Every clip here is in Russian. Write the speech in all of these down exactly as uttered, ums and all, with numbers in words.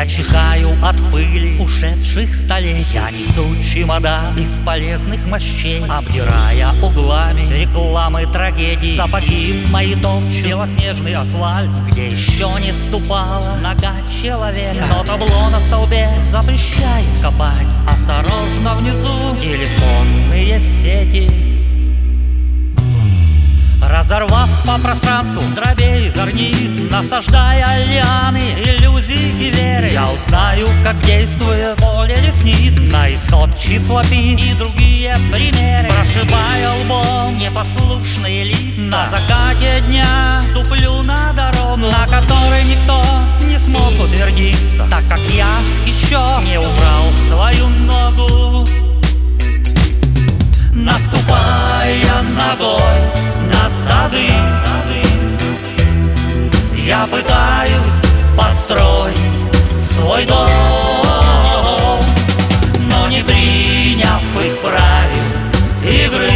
Я чихаю от пыли ушедших столетий. Я несу чемодан бесполезных мощей, обдирая углами рекламы трагедий. Сапоги мои топчут белоснежный асфальт, где еще не ступала нога человека. Но табло на столбе запрещает копать. Осторожно, внизу телефонные сети. Разорвав по пространству дробей зорниц, насаждая лианы иллюзий и веры, я узнаю, как действует поле ресниц. На исход числа пи и другие примеры, прошибая лбом непослушные лица. На закате дня ступлю на дорогу, на которой никто не смог утвердиться, так как я еще не убрал свою ногу. Наступая ногой на сады, я пытаюсь построить свой дом, но не приняв их правил игры,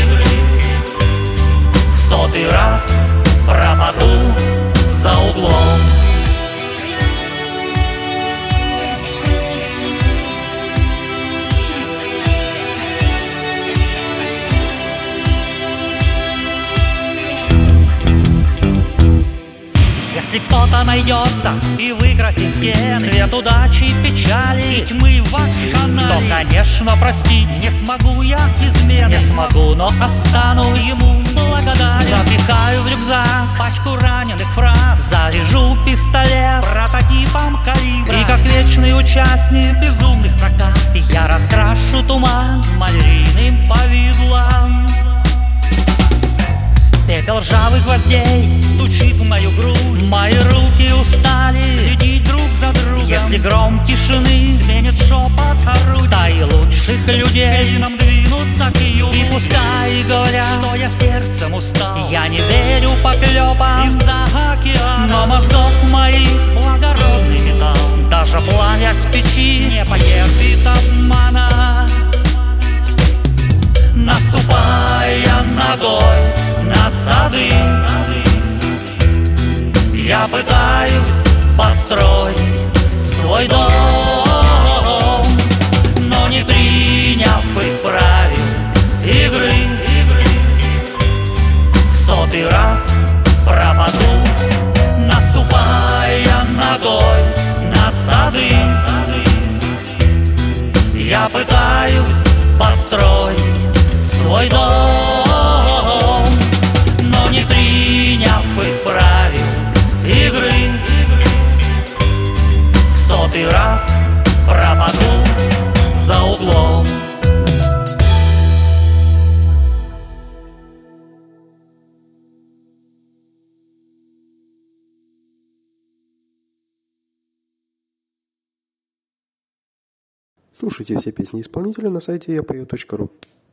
в сотый раз пропаду за углом. Если кто-то найдется и выкрасит стены цвет удачи, печали и тьмы вакханалии, то, конечно, простить не смогу я измены. Не смогу, но останусь ему благодарен. Запихаю в рюкзак пачку раненых фраз, заряжу пистолет прототипом калибра, и как вечный участник безумных проказ я раскрашу туман малярийным повидлом. Пепел ржавых гвоздей стучит в мою грудь. Мои руки устали следить друг за другом. Если гром тишины сменит шепот орудий, стаи лучших людей нам двинутся к югу. И пускай говорят, что я сердцем устал, я не верю поклепам из-за океана, но мозгов моих благородный металл, даже пламя с печи не потерпит обмана. Наступая ногой на сады, я пытаюсь построить свой дом, но не приняв их правил игры, в сотый раз пропаду. Наступая ногой на сады, я пытаюсь построить свой дом, но не приняв их правил игры, в сотый раз пропаду за углом. Слушайте все песни исполнителя на сайте я пою точка ру.